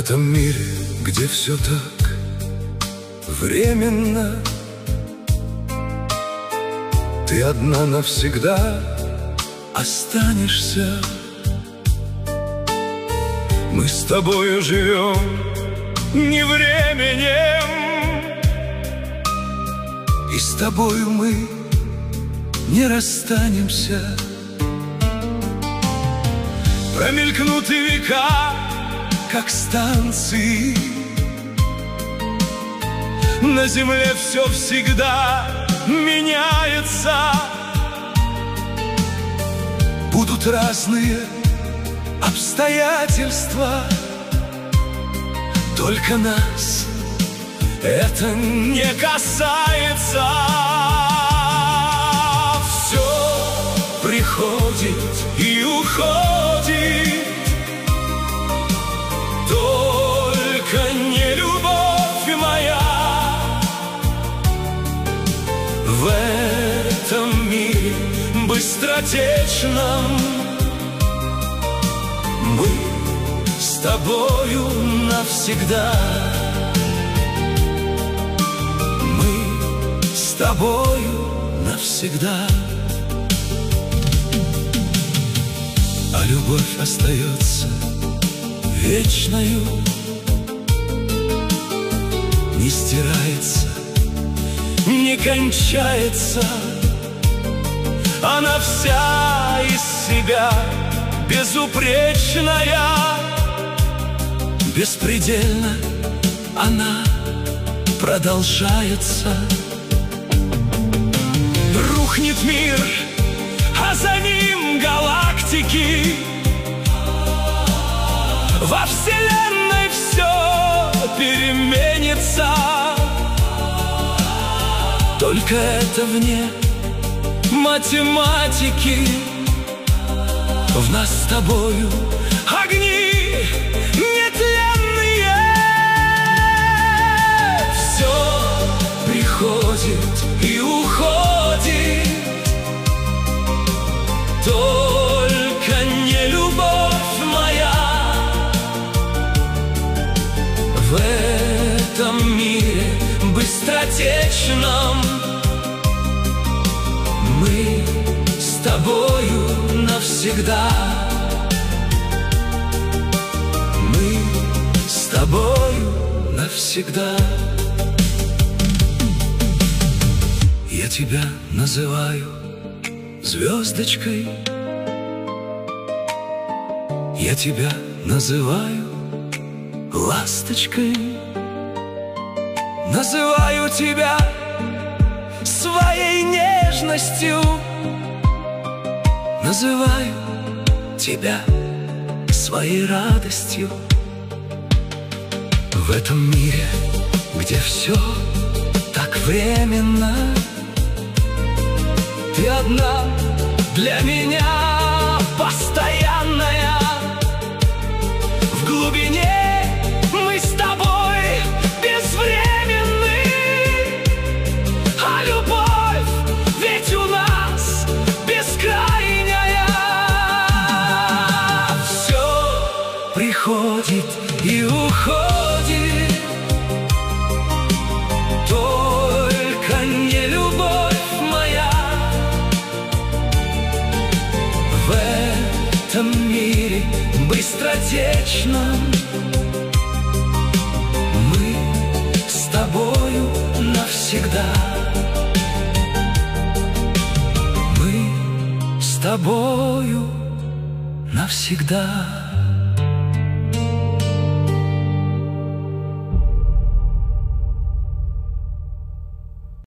этом мире, где все так временно, ты одна навсегда останешься. Мы с тобою живем не временем, и с тобою мы не расстанемся. Промелькнут и века, как станции. На земле все всегда меняется. Будут разные обстоятельства, только нас это не касается. Все приходит и уходит, только не любовь моя. В этом мире быстротечном мы с тобою навсегда. Мы с тобою навсегда. А любовь остается вечною, не стирается, не кончается. Она вся из себя безупречная, беспредельно она продолжается. Рухнет мир, а за ним галактики. Во вселенной все переменится, только это вне математики. В нас с тобою огни нетленные. Все приходит и уходит, только не любовь моя. В этом мире быстротечном мы с тобою навсегда. Мы с тобою навсегда. Я тебя называю звездочкой, я тебя называю ласточкой, называю тебя своей нежностью, называю тебя своей радостью. В этом мире, где все так временно, ты одна для меня постоянная. В глубине мы с тобой безвременны, а любовь ведь у нас бескрайняя. Все приходит и уходит, только не любовь моя. В этом мире быстротечном мы с тобою навсегда. Мы с тобою навсегда.